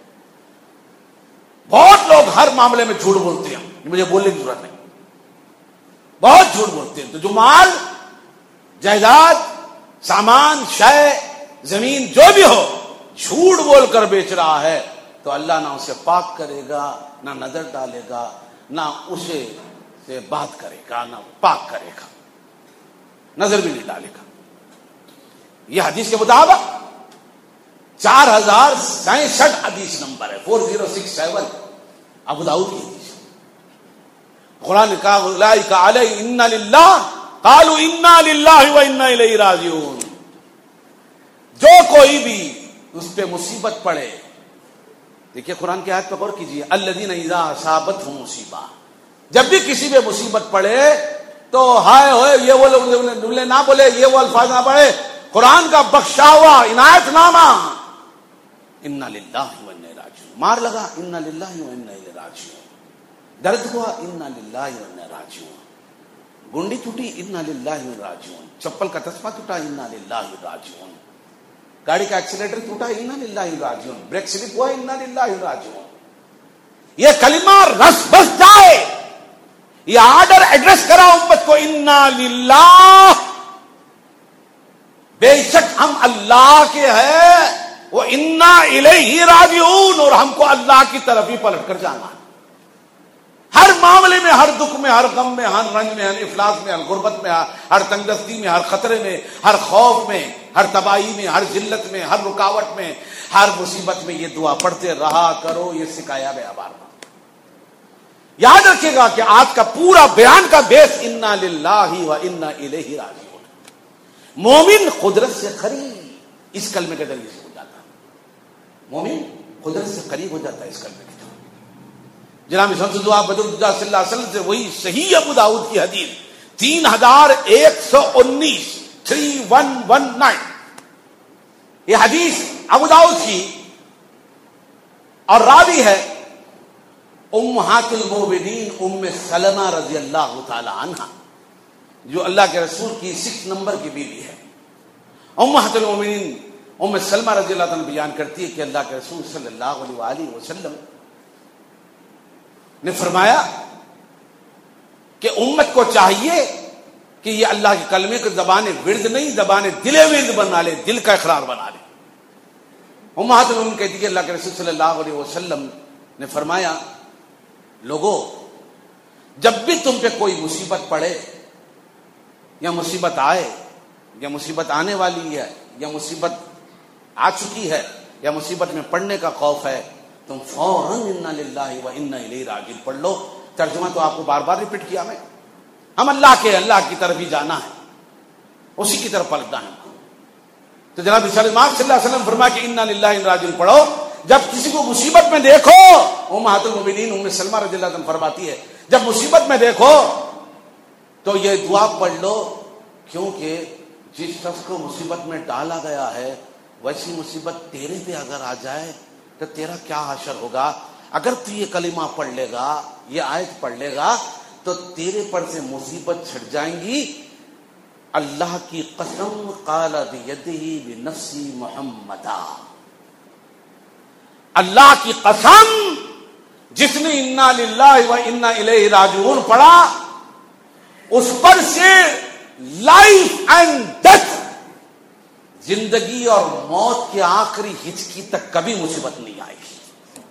[SPEAKER 1] بہت لوگ ہر معاملے میں جھوٹ بولتے ہیں, مجھے بولنے کی ضرورت نہیں, بہت جھوٹ بولتے ہیں. تو جو مال, جائیداد, سامان, شے, زمین جو بھی ہو جھوٹ بول کر بیچ رہا ہے تو اللہ نہ اسے پاک کرے گا, نہ نظر ڈالے گا, نہ اسے سے بات کرے گا, نہ پاک کرے گا, نظر بھی نہیں ڈالے گا. یہ حدیث کے مطابق چار ہزار سینسٹھ حدیث نمبر ہے, فور زیرو سکس سیون ابو داؤد کی حدیث. قرآن نے کہا اولئک علیہ انا للہ قالوا انا للہ و انا الیہ راجعون. جو کوئی بھی اس پہ مصیبت پڑے, دیکھیے قرآن کی آیت پہ غور کیجیے, الذین اذا اصابتهم مصیبہ, جب بھی کسی پہ مصیبت پڑے تو ہائے ہوئے یہ وہ جملے نہ بولے, یہ وہ الفاظ نہ پڑھے. قرآن کا بخشا ہوا عنایت نامہ انا للہ و انا الیہ راجعون. مار لگا انا للہ و انا الیہ راجعون, درد ہوا انا للہ و انا راجعون, گنڈی ٹوٹی انا للہ و راجعون, چپل کا تسمہ ٹوٹا انا للہ و راجعون, گاڑی کا ایکسیلیٹر ٹوٹا انا للہ و راجعون, بریک سلپ ہوا انا للہ و راجعون. یہ کلمہ رس بس جائے, یہ آرڈر ایڈریس کرا امت کو, انا للہ, بے شک ہم اللہ کے ہیں, وہ انا الیہ راجعون, اور ہم کو اللہ کی طرف ہی پلٹ کر جانا ہے. ہر معاملے میں, ہر دکھ میں, ہر غم میں, ہر رنج میں, ہر افلاس میں, ہر غربت میں, ہر تنگ دستی میں, ہر خطرے میں, ہر خوف میں ہر تباہی میں، ہر ذلت میں، ہر رکاوٹ میں، ہر مصیبت میں یہ دعا پڑھتے رہا کرو، یہ سکھایا گیا بار بار۔ یاد رکھیے گا کہ آج کا پورا بیان کا بیس انا للہ و انا الیہ راجعون۔ مومن قدرت سے قریب اس کلمے کے ذریعے سے ہو جاتا ہے، مومن قدرت سے قریب ہو جاتا ہے اس کلمے کے ذریعے۔ جناب شمس دعا بدر صلی اللہ علیہ وسلم سے وہی صحیح ابو داؤد کی حدیث تین ہزار ایک سو انیس تھری ون ون نائن، یہ حدیث ابو داؤد کی اور راوی ہے امہات المومنین ام سلمہ رضی اللہ تعالی عنہا، جو اللہ کے رسول کی سکس نمبر کی بیوی ہے۔ امہات المومنین ام سلمہ رضی اللہ عنہ بیان کرتی ہے کہ اللہ کے رسول صلی اللہ علیہ وآلہ وسلم نے فرمایا کہ امت کو چاہیے کہ یہ اللہ کے کلمے کو زبان ورد نہیں، زبان دل ورد بنا لے، دل کا اقرار بنا لے۔ امہات المومنین کہتی ہے کہ اللہ کے رسول صلی اللہ علیہ وسلم نے فرمایا، لوگوں جب بھی تم پہ کوئی مصیبت پڑے یا مصیبت آئے یا مصیبت آنے والی ہے یا مصیبت آ چکی ہے یا مصیبت میں پڑنے کا خوف ہے، تم فوراً انا للہ و انا الیہ راجعون پڑھ لو۔ ترجمہ تو آپ کو بار بار ریپیٹ کیا میں، ہم اللہ کے اللہ کی طرف ہی جانا ہے، اسی کی طرف پلٹنا ہے۔ تو جناب رسول اللہ صلی اللہ علیہ وسلم فرمایا کہ انا للہ و انا راجعون پڑھو جب کسی کو مصیبت میں دیکھو۔ امہات المومنین ام سلمہ رضی اللہ عنہ فرماتی ہے جب مصیبت میں دیکھو تو یہ دعا پڑھ لو، کیونکہ جس شخص کو مصیبت میں ڈالا گیا ہے ویسی مصیبت تیرے پہ اگر آ جائے تو تیرا کیا حشر ہوگا۔ اگر تو یہ کلمہ پڑھ لے گا، یہ آیت پڑھ لے گا تو تیرے پر سے مصیبت چھٹ جائیں گی۔ اللہ کی قسم قال بیدہ بنفسی محمدا، اللہ کی قسم جس نے انا للہ و انا الیہ راجعون پڑھا اس پر سے لائف اینڈ ڈیتھ، زندگی اور موت کے آخری ہچکی تک کبھی مصیبت نہیں آئے گی۔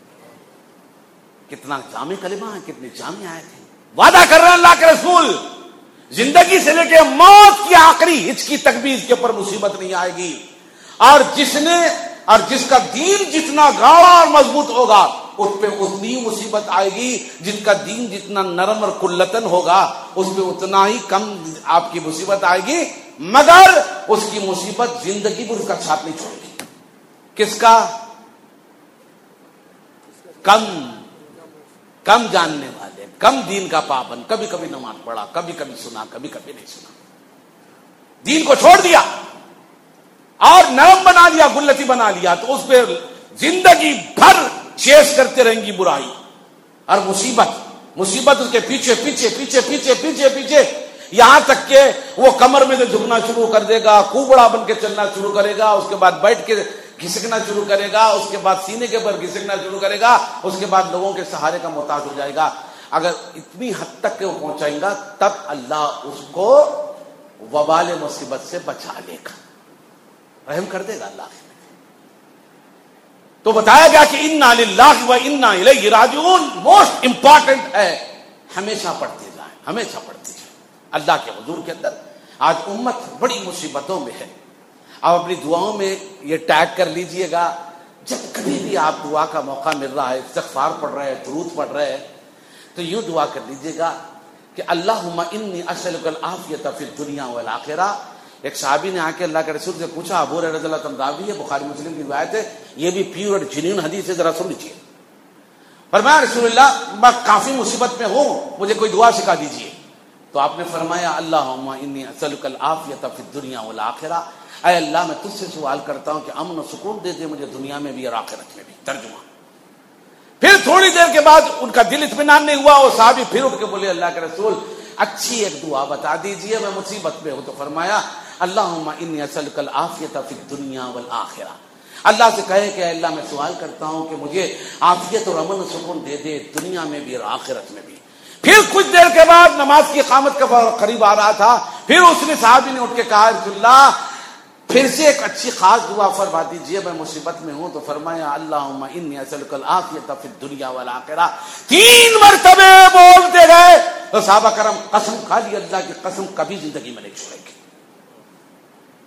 [SPEAKER 1] کتنا جامع کلمہ ہے، کتنے جامع آئے تھے۔ وعدہ کر رہے ہیں اللہ کے رسول، زندگی سے لے کے موت کی آخری ہچکی تک بھی اس کے اوپر مصیبت نہیں آئے گی۔ اور جس نے اور جس کا دین جتنا گاڑا اور مضبوط ہوگا اس پہ اتنی مصیبت آئے گی، جن کا دین جتنا نرم اور کلتن ہوگا اس پہ اتنا ہی کم آپ کی مصیبت آئے گی، مگر اس کی مصیبت زندگی پر اس کا چھاپ نہیں چھوڑے گی۔ کس کا؟ کم کم جاننے والے، کم دین کا پابند، کبھی کبھی نماز پڑھا، کبھی کبھی سنا، کبھی کبھی نہیں سنا، دین کو چھوڑ دیا اور نرم بنا دیا، گلتی بنا لیا، تو اس پہ زندگی بھر چیز کرتے رہیں گی برائی اور مصیبت مصیبت اس کے پیچھے پیچھے پیچھے پیچھے پیچھے پیچھے یہاں تک کہ وہ کمر میں سے جھکنا شروع کر دے گا، کوبڑا بن کے چلنا شروع کرے گا، اس کے بعد بیٹھ کے گھسکنا شروع کرے گا، اس کے بعد سینے کے اوپر گھسکنا شروع کرے گا، اس کے بعد لوگوں کے سہارے کا محتاج ہو جائے گا۔ اگر اتنی حد تک کہ وہ پہنچائیں گا تب اللہ اس کو وبال مصیبت سے بچا لے گا، رحم کر دے گا اللہ۔ تو بتایا گیا کہ انا للہ و انا الیہ راجعون موسٹ امپورٹنٹ ہے، ہمیشہ پڑھتے جائیں، ہمیشہ پڑھتے جائیں اللہ کے حضور کے اندر۔ آج امت بڑی مصیبتوں میں ہے، آپ اپنی دعاؤں میں یہ ٹیگ کر لیجئے گا، جب کبھی بھی آپ دعا کا موقع مل رہا ہے، استغفار پڑھ رہے ہیں، درود پڑھ رہے ہیں، تو یوں دعا کر لیجئے گا کہ اللہم انی اسألک العافیۃ فی الدنیا والآخرہ۔ ایک صحابی نے آ کے اللہ کے رسول سے پوچھا، ابو ہریرہ رضی اللہ عنہ راوی ہے، بخاری مسلم کی روایت ہے، یہ بھی پیور اور جنین حدیث ہے، ذرا سن لیجیے۔ فرمایا رسول اللہ میں کافی مصیبت میں ہوں، مجھے کوئی دعا سکھا دیجیے۔ تو آپ نے فرمایا اللہم انی اسألک العافیۃ فی الدنیا والآخرہ، اے اللہ میں تجھ سے سوال کرتا ہوں کہ امن و سکون دے دے مجھے دنیا میں بھی اور آخرت میں بھی۔ ترجمہ۔ پھر تھوڑی دیر کے بعد ان کا دل اطمینان نہیں ہوا، وہ صحابی پھر اٹھ کے بولے اللہ کے رسول اچھی ایک دعا بتا دیجئے، میں مصیبت میں ہوں۔ تو فرمایا اللہم انی اسألک العافیۃ فی الدنیا والآخرہ، اللہ سے کہے کہ اللہ میں سوال کرتا ہوں کہ مجھے عافیت اور امن و سکون دے دے دنیا میں بھی اور آخرت میں بھی۔ پھر کچھ دیر کے بعد نماز کی اقامت کا قریب آ رہا تھا، پھر اس نے صحابی نے اٹھ کے کہا رسول اللہ پھر سے ایک اچھی خاص دعا فرما دیجیے، میں مصیبت میں ہوں۔ تو فرمایا اللہم انی اسألک العافیۃ فی الدنیا والآخرہ، تین مرتبے بولتے گئے تو صحابہ کرام قسم کھا لی، اللہ کی قسم کبھی زندگی میں نہیں چھوڑیں گے،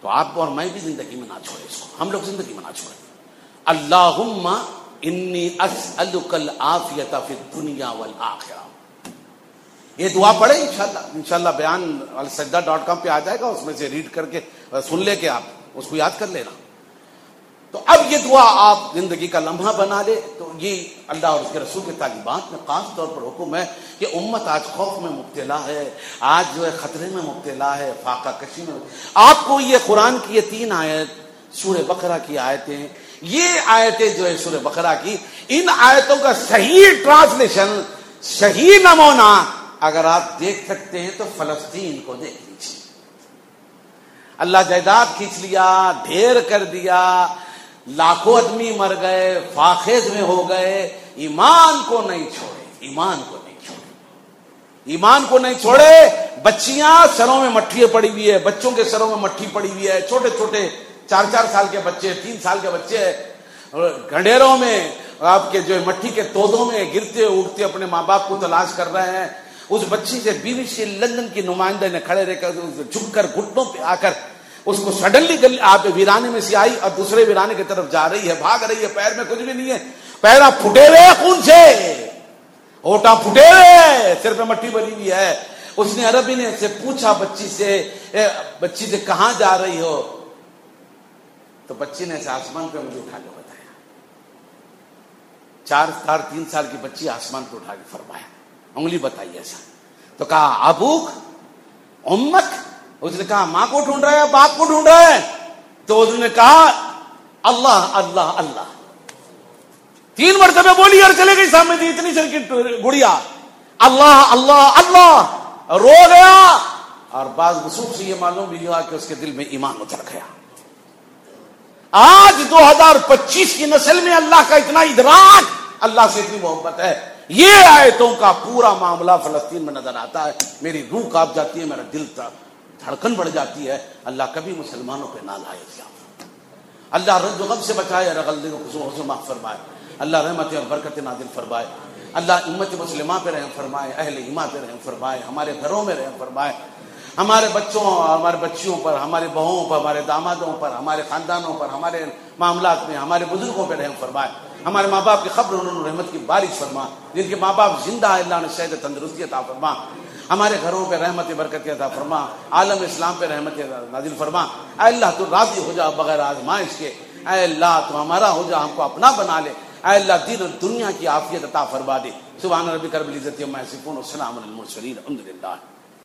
[SPEAKER 1] تو آپ اور میں بھی زندگی میں نہ چھوڑے اس کو, ہم لوگ زندگی میں نہ چھوڑیں. اللہم انی اسألک العافیۃ فی الدنیا والآخرہ. یہ دعا پڑھیں انشاءاللہ. انشاءاللہ بیان السجدہ ڈاٹ کام پہ آ جائے گا, اس میں سے ریڈ کر کے سن لے کے آپ اس کو یاد کر لینا. تو اب یہ دعا آپ زندگی کا لمحہ بنا لے. تو یہ اللہ اور اس کے رسول کے تعلیمات میں خاص طور پر حکم ہے کہ امت آج خوف میں مبتلا ہے, آج جو ہے خطرے میں مبتلا ہے, فاقہ کشی میں. آپ کو یہ قرآن کی یہ تین آیت سورہ بقرہ کی آیتیں, یہ آیتیں جو ہے سورہ بقرہ کی, ان آیتوں کا صحیح ٹرانسلیشن, صحیح نمونہ اگر آپ دیکھ سکتے ہیں تو فلسطین کو دیکھ لیجیے. اللہ جائیداد کھینچ لیا, ڈھیر کر دیا, لاکھوں آدمی مر گئے, فاخذ میں ہو گئے, ایمان کو نہیں چھوڑے, ایمان کو نہیں چھوڑے, ایمان کو نہیں چھوڑے. بچیاں سروں میں مٹھی پڑی ہوئی ہے, بچوں کے سروں میں مٹھی پڑی ہوئی ہے, چھوٹے چھوٹے چار چار سال کے بچے, تین سال کے بچے گھنڈیروں میں آپ کے جو مٹھی کے تودوں میں گرتے اٹھتے اپنے ماں باپ کو تلاش کر رہے ہیں. اس بچی سے بی بی سی لندن کی نمائندے نے کھڑے رہ کر جھک کر گھٹنوں پہ آ کر اس کو سڈنلی آپ ویرانے میں سے آئی اور دوسرے ویرانے کی طرف جا رہی ہے, بھاگ رہی ہے, پیر میں کچھ بھی نہیں ہے, پیرا پھٹے ہوئے خون سے, ہوٹا پھٹے ہوئے, سر پہ مٹی بھری ہوئی ہے. اس نے عربی نے سے پوچھا بچی سے, بچی سے کہاں جا رہی ہو؟ تو بچی نے آسمان پہ مجھے اٹھا کے بتایا. چار سال تین سال کی بچی آسمان پہ اٹھا کے فرمایا, انگلی بتائی ایسا. تو کہا ابوک امک, اس نے کہا ماں کو ڈھونڈ رہا ہے, باپ کو ڈھونڈ رہا ہے. تو اس نے کہا اللہ اللہ اللہ, تین مرتبہ بولی اور چلے گئی سامنے تھی اتنی سر کی گڑیا, اللہ اللہ اللہ, رو گیا. اور بعض وصول سے یہ معلوم بھی ہوا کہ اس کے دل میں ایمان اتر گیا. آج دو ہزار پچیس کی نسل میں اللہ کا اتنا ادراک, اللہ سے اتنی محبت ہے. یہ آیتوں کا پورا معاملہ فلسطین میں نظر آتا ہے. میری روح کانپ جاتی ہے, میرا دل دھڑکن بڑھ جاتی ہے. اللہ کبھی مسلمانوں پہ نہ لائے. اللہ رد و غم سے بچائے, رغل دل کو معاف فرمائے. اللہ رحمت اور برکت نازل فرمائے. اللہ امت مسلمہ پہ رحم فرمائے, اہل ایمان پہ رحم فرمائے, ہمارے گھروں میں رحم فرمائے, ہمارے بچوں ہمارے بچیوں پر, ہمارے بہوؤں پر, ہمارے دامادوں پر, ہمارے خاندانوں پر, ہمارے معاملات میں ہمارے بزرگوں پہ رحم فرمائے. ہمارے ماں باپ کی قبر انہوں نے رحمت کی بارش فرما, جن کے ماں باپ زندہ ہے اللہ نے صحت تندرستی عطا فرما. ہمارے گھروں پہ رحمت برکت عطا فرما, عالم اسلام پہ رحمت نازل فرما. اے اللہ تو راضی ہو جا بغیر آزمائش کے, اے اللہ تو ہمارا ہو جا, ہم کو اپنا بنا لے. اے اللہ دین اور دنیا کی عافیت عطا فرما دے. سبحان ربک رب العزت عما یصفون والسلام علی المرسلین, الحمد للہ.